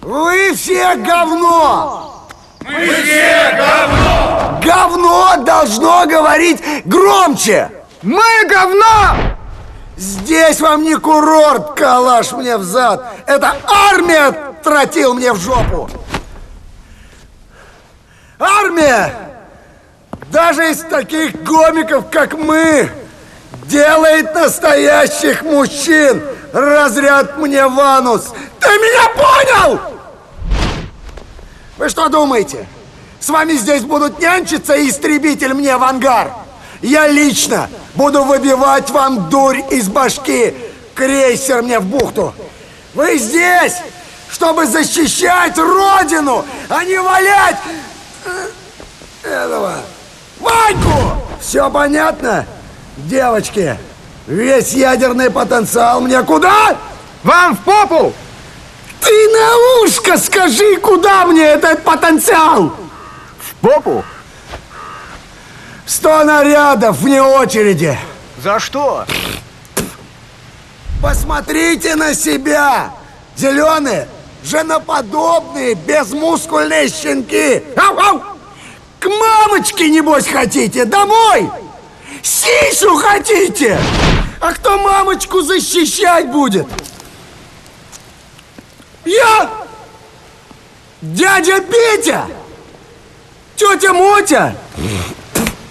Вы все говно! Мы все говно! Говно должно говорить громче! Мы говно! Здесь вам не курорт, калаш мне в зад. Это армия тротил мне в жопу. Армия, даже из таких гомиков, как мы, делает настоящих мужчин. Разряд мне в анус. Ты меня понял? Вы что думаете? С вами здесь будут нянчиться и истребитель мне в ангар? Я лично буду выбивать вам дурь из башки. Крейсер мне в бухту. Вы здесь, чтобы защищать Родину, а не валять этого Ваньку. Все понятно, девочки? Весь ядерный потенциал мне куда? Вам в попу! Ты на ушко скажи, куда мне этот потенциал? В попу? 100 нарядов вне очереди. За что? Посмотрите на себя! Зеленые, женоподобные, безмускульные щенки! Ау-ау! К мамочке, небось, хотите? Домой! Сисю хотите? А кто мамочку защищать будет? Я? Дядя Петя? Тетя Мотя?